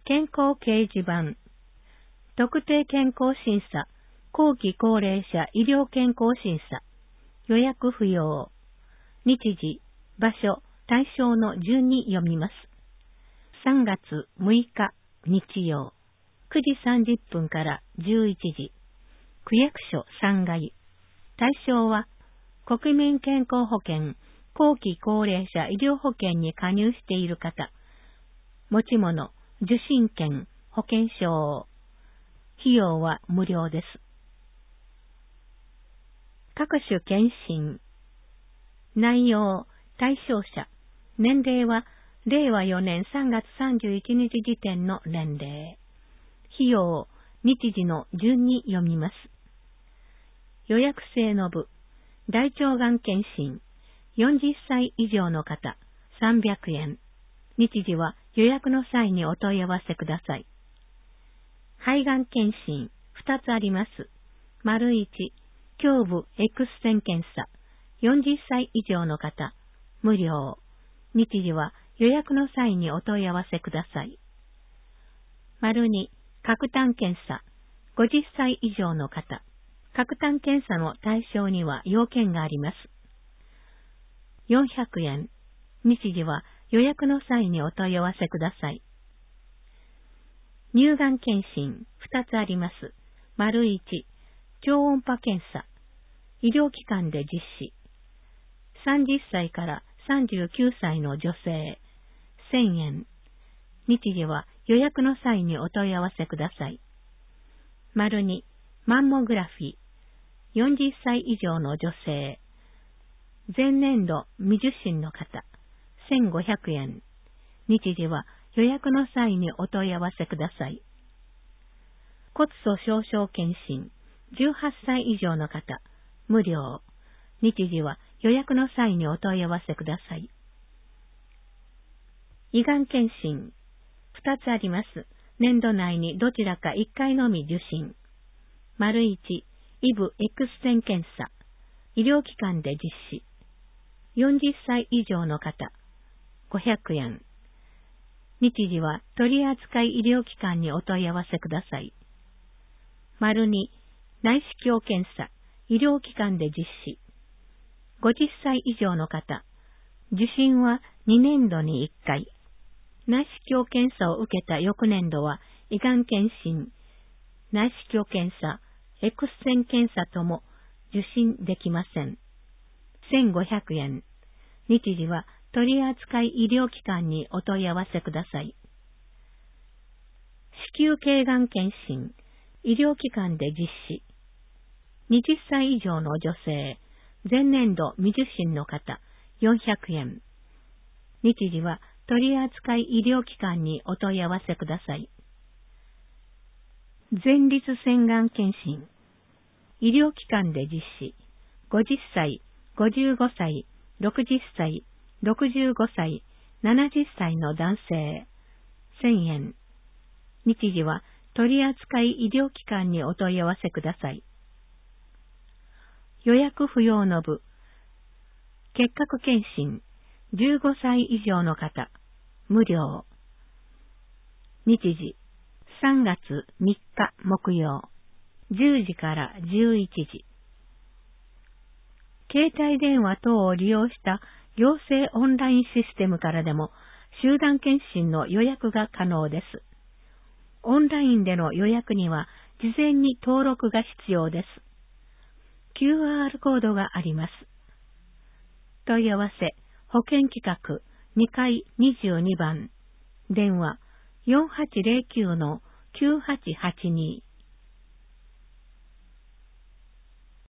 健康掲示板、特定健康審査、後期高齢者医療健康審査、予約不要、日時、場所、対象の順に読みます。3月6日日曜、9時30分から11時、区役所3階。対象は、国民健康保険、後期高齢者医療保険に加入している方、持ち物、受診券、保険証。費用は無料です。各種検診。内容、対象者、年齢は、令和4年3月31日時点の年齢。費用、日時の順に読みます。予約制の部、大腸がん検診、40歳以上の方、300円。日時は予約の際にお問い合わせください。肺がん検診、2つあります。丸1、胸部 X 線検査、40歳以上の方、無料。日時は予約の際にお問い合わせください。丸2、角炭検査、50歳以上の方、角炭検査の対象には要件があります。400円。日時は予約の際にお問い合わせください。乳がん検診、2つあります。丸1、超音波検査。医療機関で実施。30歳から39歳の女性、1000円。日時は予約の際にお問い合わせください。丸2、マンモグラフィー。40歳以上の女性。前年度未受診の方、1500円。日時は予約の際にお問い合わせください。骨粗鬆症検診、18歳以上の方、無料。日時は予約の際にお問い合わせください。胃がん検診、2つあります。年度内にどちらか1回のみ受診。丸1、イブ X 線検査。医療機関で実施。40歳以上の方、500円。日時は取扱医療機関にお問い合わせください。丸2、内視鏡検査。医療機関で実施。50歳以上の方、受診は2年度に1回。内視鏡検査を受けた翌年度は、胃がん検診、内視鏡検査、X 線検査とも受診できません。1500円。日時は取扱医療機関にお問い合わせください。子宮頸がん検診、医療機関で実施。20歳以上の女性、前年度未受診の方、400円。日時は取扱医療機関にお問い合わせください。前立腺がん検診、医療機関で実施。50歳、55歳、60歳、65歳、70歳の男性、1000円。日時は取扱医療機関にお問い合わせください。予約不要の部、結核検診、15歳以上の方、無料。日時、3月3日木曜、10時から11時。携帯電話等を利用した行政オンラインシステムからでも集団検診の予約が可能です。オンラインでの予約には事前に登録が必要です。QR コードがあります。問い合わせ、保険企画2階22番、電話 4809-9882